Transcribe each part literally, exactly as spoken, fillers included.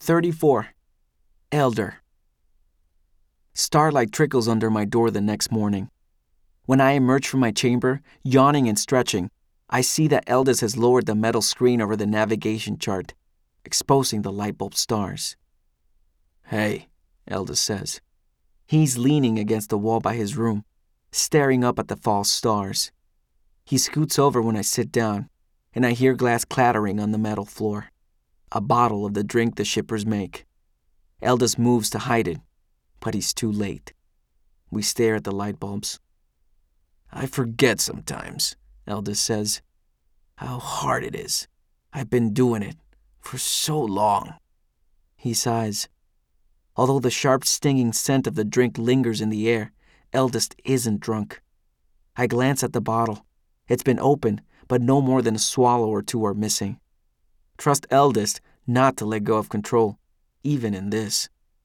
thirty-four. Elder. Starlight trickles under my door the next morning. When I emerge from my chamber, yawning and stretching, I see that Eldest has lowered the metal screen over the navigation chart, exposing the light bulb stars. "Hey," Eldest says. He's leaning against the wall by his room, staring up at the false stars. He scoots over when I sit down, and I hear glass clattering on the metal floor. A bottle of the drink the shippers make. Eldest moves to hide it, but he's too late. We stare at the light bulbs. "I forget sometimes," Eldest says, "how hard it is. I've been doing it for so long." He sighs. Although the sharp, stinging scent of the drink lingers in the air, Eldest isn't drunk. I glance at the bottle. It's been opened, but no more than a swallow or two are missing. Trust Eldest not to let go of control, even in this.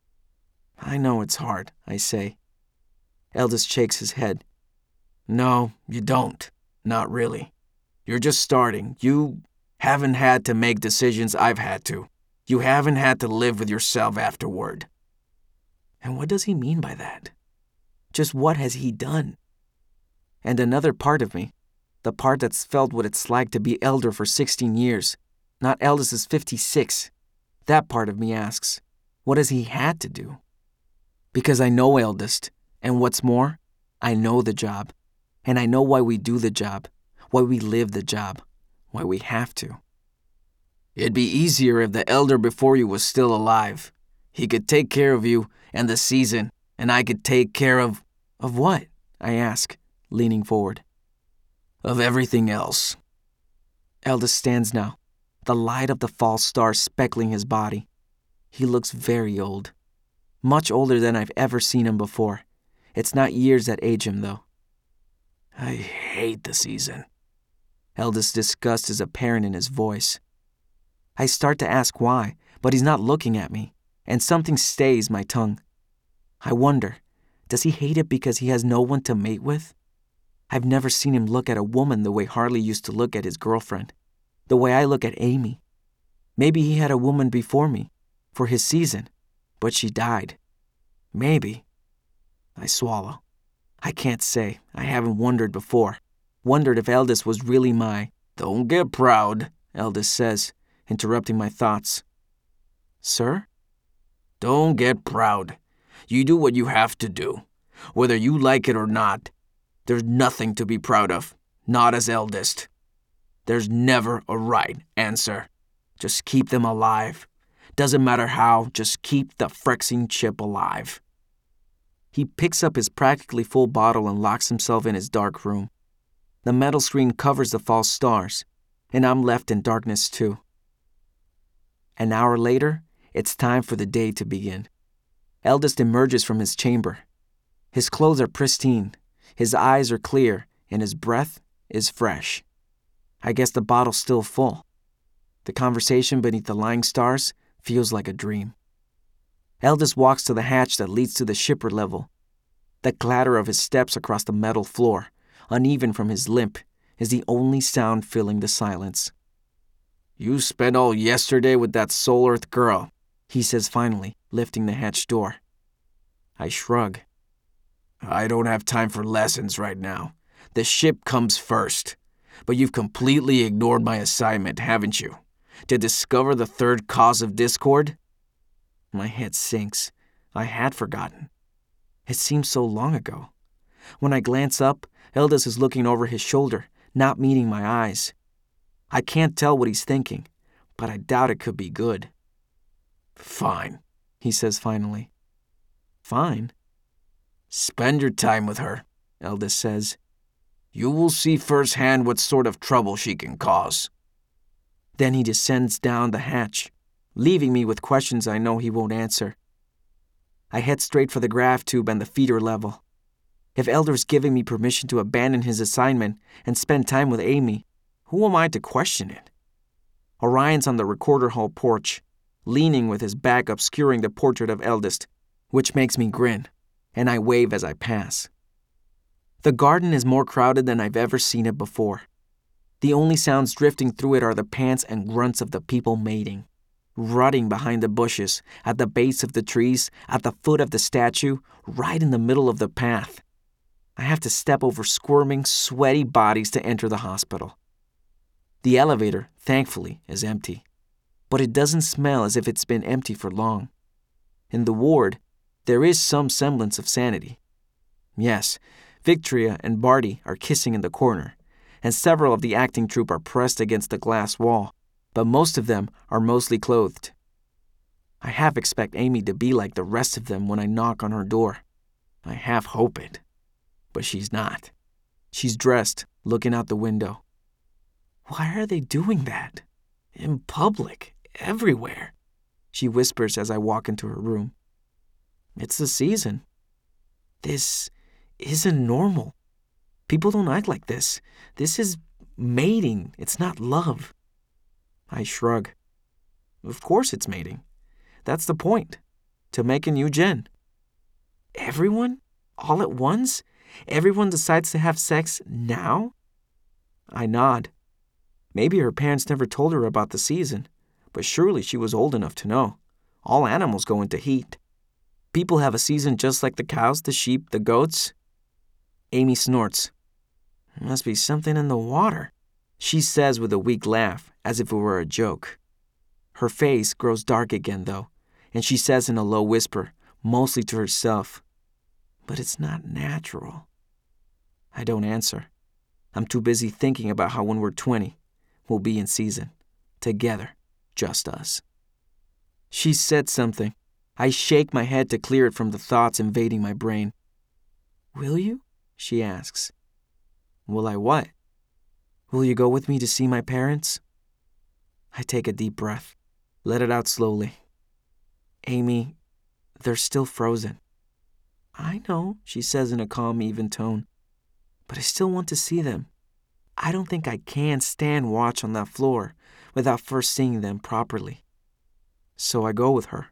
"I know it's hard," I say. Eldest shakes his head. "No, you don't. Not really. You're just starting. You haven't had to make decisions I've had to. You haven't had to live with yourself afterward." And what does he mean by that? Just what has he done? And another part of me, the part that's felt what it's like to be elder for sixteen years, not Eldest's fifty-six, that part of me asks, what has he had to do? Because I know Eldest, and what's more, I know the job, and I know why we do the job, why we live the job, why we have to. "It'd be easier if the elder before you was still alive. He could take care of you and the season, and I could take care of..." "Of what?" I ask, leaning forward. "Of everything else." Eldest stands now, the light of the false star speckling his body. He looks very old. Much older than I've ever seen him before. It's not years that age him, though. "I hate the season." Eldest's disgust is apparent in his voice. I start to ask why, but he's not looking at me, and something stays my tongue. I wonder, does he hate it because he has no one to mate with? I've never seen him look at a woman the way Harley used to look at his girlfriend, the way I look at Amy. Maybe he had a woman before me, for his season, but she died. Maybe. I swallow. I can't say. I haven't wondered before. Wondered if Eldest was really my... "Don't get proud," Eldest says, interrupting my thoughts. "Sir?" "Don't get proud. You do what you have to do, whether you like it or not. There's nothing to be proud of, not as Eldest. There's never a right answer. Just keep them alive. Doesn't matter how, just keep the Phyrexian chip alive." He picks up his practically full bottle and locks himself in his dark room. The metal screen covers the false stars, and I'm left in darkness too. An hour later, it's time for the day to begin. Eldest emerges from his chamber. His clothes are pristine, his eyes are clear, and his breath is fresh. I guess the bottle's still full. The conversation beneath the lying stars feels like a dream. Eldest walks to the hatch that leads to the shipper level. The clatter of his steps across the metal floor, uneven from his limp, is the only sound filling the silence. "You spent all yesterday with that Soul Earth girl," he says finally, lifting the hatch door. I shrug. "I don't have time for lessons right now. The ship comes first. But you've completely ignored my assignment, haven't you? To discover the third cause of discord?" My head sinks. I had forgotten. It seems so long ago. When I glance up, Eldest is looking over his shoulder, not meeting my eyes. I can't tell what he's thinking, but I doubt it could be good. "Fine," he says finally. "Fine?" "Spend your time with her," Eldest says. "You will see firsthand what sort of trouble she can cause." Then he descends down the hatch, leaving me with questions I know he won't answer. I head straight for the grav tube and the feeder level. If Elder's giving me permission to abandon his assignment and spend time with Amy, who am I to question it? Orion's on the recorder hall porch, leaning with his back obscuring the portrait of Eldest, which makes me grin, and I wave as I pass. The garden is more crowded than I've ever seen it before. The only sounds drifting through it are the pants and grunts of the people mating. rotting behind the bushes, at the base of the trees, at the foot of the statue, right in the middle of the path. I have to step over squirming, sweaty bodies to enter the hospital. The elevator, thankfully, is empty, but it doesn't smell as if it's been empty for long. In the ward, there is some semblance of sanity. Yes, Victoria and Barty are kissing in the corner, and several of the acting troupe are pressed against the glass wall, but most of them are mostly clothed. I half expect Amy to be like the rest of them when I knock on her door. I half hope it, but she's not. She's dressed, looking out the window. Why are they doing that? In public, everywhere, she whispers as I walk into her room. It's the season. This isn't normal. People don't act like this. This is mating. It's not love. I shrug. Of course it's mating. That's the point. To make a new gen. Everyone? All at once? Everyone decides to have sex now? I nod. Maybe her parents never told her about the season, but surely she was old enough to know. All animals go into heat. People have a season just like the cows, the sheep, the goats. Amy snorts. Must be something in the water, she says with a weak laugh, as if it were a joke. Her face grows dark again, though, and she says in a low whisper, mostly to herself, but it's not natural. I don't answer. I'm too busy thinking about how when we're twenty, we'll be in season. Together. Just us. She said something. I shake my head to clear it from the thoughts invading my brain. Will you? She asks. Will I what? Will you go with me to see my parents? I take a deep breath, let it out slowly. Amy, they're still frozen. I know, she says in a calm, even tone, but I still want to see them. I don't think I can stand watch on that floor without first seeing them properly. So I go with her.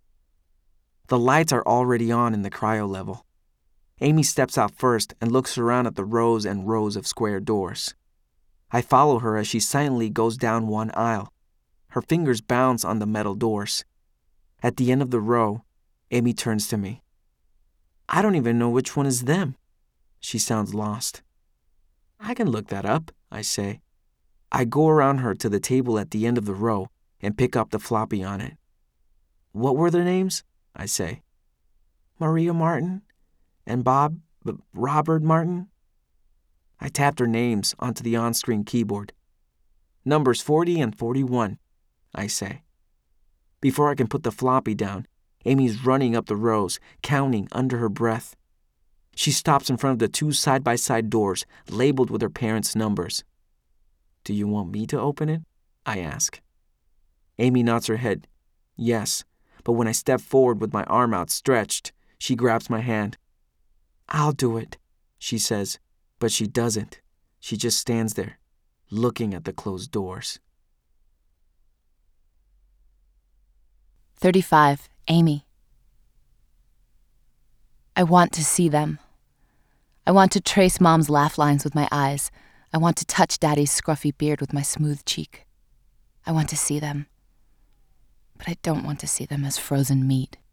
The lights are already on in the cryo level. Amy steps out first and looks around at the rows and rows of square doors. I follow her as she silently goes down one aisle. Her fingers bounce on the metal doors. At the end of the row, Amy turns to me. I don't even know which one is them. She sounds lost. I can look that up, I say. I go around her to the table at the end of the row and pick up the floppy on it. What were their names? I say. Maria Martin and Bob, B- Robert Martin. I tap their names onto the on-screen keyboard. Numbers forty and forty-one, I say. Before I can put the floppy down, Amy's running up the rows, counting under her breath. She stops in front of the two side-by-side doors, labeled with her parents' numbers. Do you want me to open it? I ask. Amy nods her head. Yes, but when I step forward with my arm outstretched, she grabs my hand. I'll do it, she says, but she doesn't. She just stands there, looking at the closed doors. thirty-five. Amy. I want to see them. I want to trace Mom's laugh lines with my eyes. I want to touch Daddy's scruffy beard with my smooth cheek. I want to see them. But I don't want to see them as frozen meat.